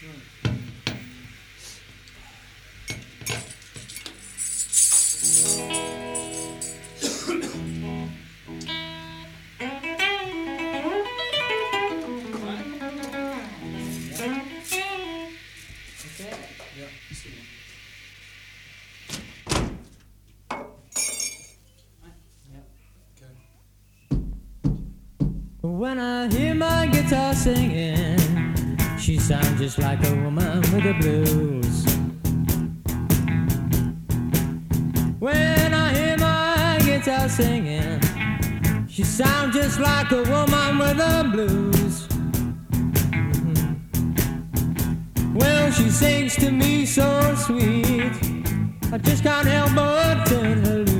When I hear my guitar singing, she sounds just like a woman with the blues. When I hear my guitar singing, she sounds just like a woman with the blues. Well, she sings to me so sweet, I just can't help but turn her loose.